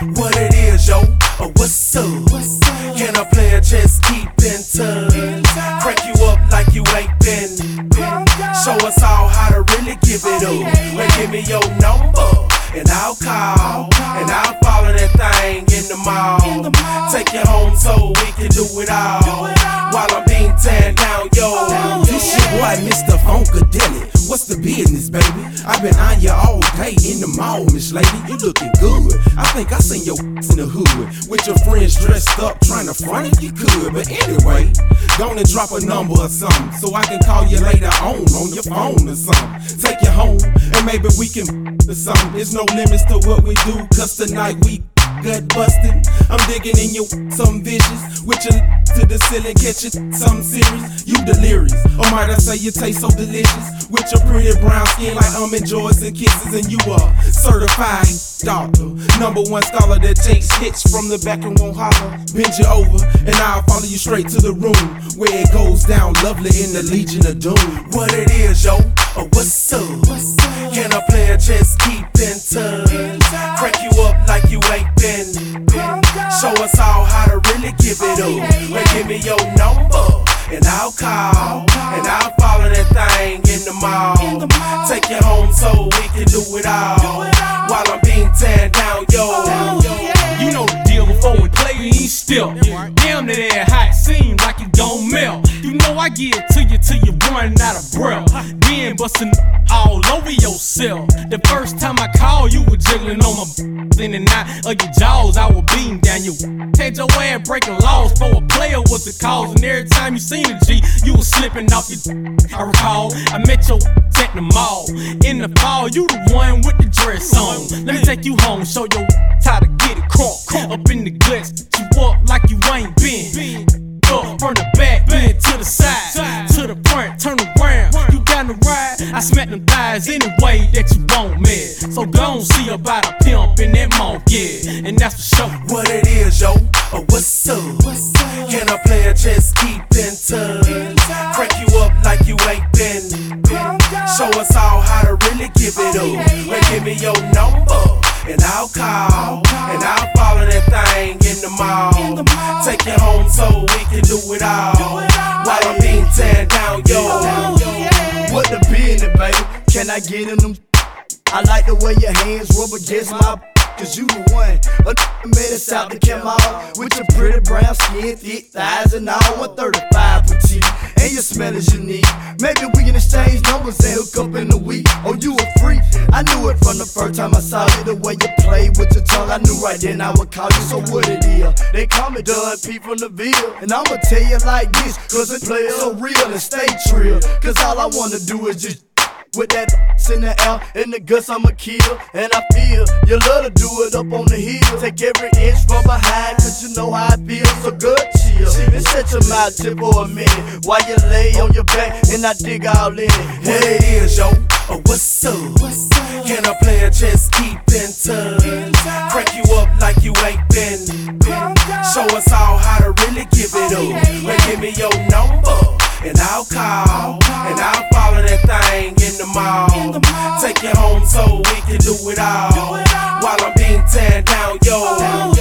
What it is, yo, or what's up? Can a player just keep in touch? Crank you up like you ain't been. Show us all how to really give it up. And give me your number, and I'll call, and I'll follow that thing in the mall. Take you home so we can do it all, while I'm being teared down, yo. This your boy, Mr. Funkadelic. What's the business, baby? I've been on you all day in the mall, Miss Lady. You looking good. I think I seen your in the hood with your friends dressed up, trying to front if you could. But anyway, gonna drop a number or something, so I can call you later on your phone or something. Take you home, and maybe we can or something. There's no limits to what we do, cause tonight we gut busting. I'm digging in your some vicious, with your to the ceiling, catching something serious. You delirious, or might I say you taste so delicious, with your pretty brown skin like almond joys and kisses. And you are certified doctor, #1 scholar that takes hits from the back and won't holler. Bend you over, and I'll follow you straight to the room where it goes down lovely in the Legion of Doom. What it is, yo, or what's up? Can a player just keep in touch? Crank you up like you ain't been. Show us all how to really give it up. And give me your number, and I'll call, and I'll follow that thing in the mall. Take you home so we can do it all, while I'm being teared down, yo. You know the deal before we play, you ain't still. Damn that air hot, seem like it gon' melt. You know I give it to you till you run out of breath. Then bustin' all over yourself. The first time I called, you were jiggling on my in and out of your jaws. I was beating down your had your ass breaking laws for a player was the cause. And every time you seen a G, you was slipping off your I recall, I met your at the mall. In the fall, you the one with the dress on. Let me take you home, show your how to get it crunk. Up in the guts, you up like you ain't been. Up from the back, bend to the side, to the front, turn around. You down the ride, I smack them thighs any way that you want, man. So go and see about a pimp in that monk, yeah, and that's for sure. What it is, yo, or what's up? Can a player just keep in touch? Crank you up like you ain't been. Show us all how to really give it up. And give me your number, and I'll call, and I'll follow that thing in the mall. Take you home so we can do it all, while I'm being teared down, yo. What the business, baby? Can I get in them? I like the way your hands rub against my cause you the one. A made us out the Kemal with your pretty brown skin, thick thighs and all. 135 petite, and your smell is unique. Maybe we can exchange numbers and hook up in a week. Oh, you a freak? I knew it from the first time I saw you. The way you play with your tongue, I knew right then I would call you. So what it is? They call me Doug P from the Ville, and I'ma tell you like this, cause it plays so real and stay trill. Cause all I wanna do is just with that in the air, in the guts I'ma kill. And I feel you love to do it up on the hill. Take every inch from behind, cause you know how I feel. So good, chill, and set your mouth tip for a minute, while you lay on your back and I dig all in it. What it is, yo, or what's up? Can a player just keep in touch? Crank you up like you ain't been. Show us all how to really give it up. And give me your number, and I'll call, and I'll follow that thing in the mall. Take you home so we can do it all, while I'm being teared down, yo.